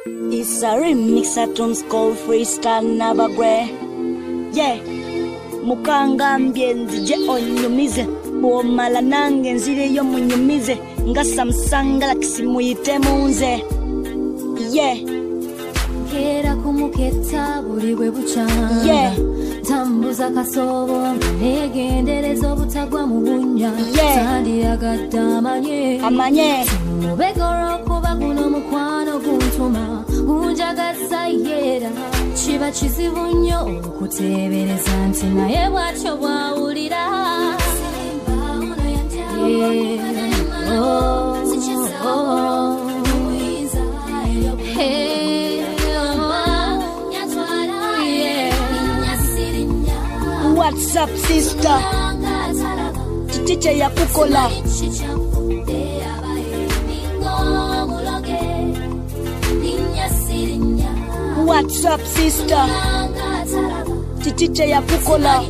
It's a remix at Tom's called Freestyle Nabagwe. Yeah, Mukanga mbienzi je onyumize. Bomala nange nzire yo munyumize. Nga Samsung Galaxy muyite munze. Yeah. Kera kumuketa buri bwe bucanga. Yeah. Tambuza kasobo negenderezo butagwa mu bunya. Sandi agadamanye. Amanye. Mubegoro kuba guno mukwano guntuma. Unjagasa yera. Chiba chizibu nnyo okutebereza nti naye bwatyo bwawulira. What's up, sister? Chichiche ya kukola. What's up, sister? Chichiche ya kukola.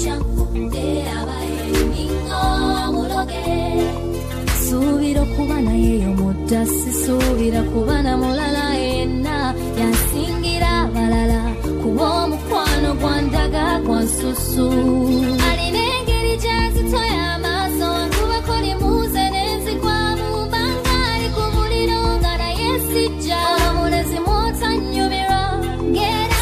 Subira kubana yeyo mudasi subira kubana mulala ena yansingira balala kubo mukwano gwandaga gwansusu alinengeri jazi toya maso kuba koli muze nezi kwa mubangari kubuliro ngara yesija mulezi mota nyubira gera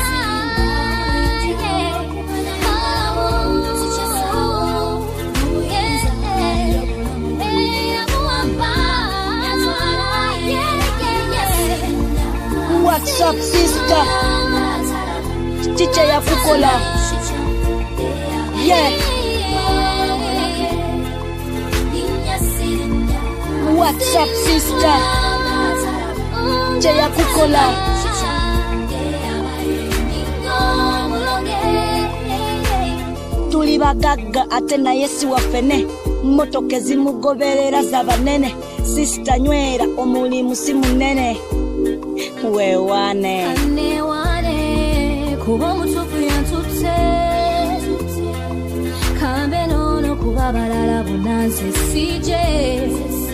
What's up, sister? Chicha ya kukola. Yeah. What's up, sister? Chicha ya kukola. Tuli bagagga ate naye si wafene. Motoke zimugoberera zabanene. Sister nywera omulimu si munene. Wewane kuba mutufu yantute kambe nono kuba balala bunanze sije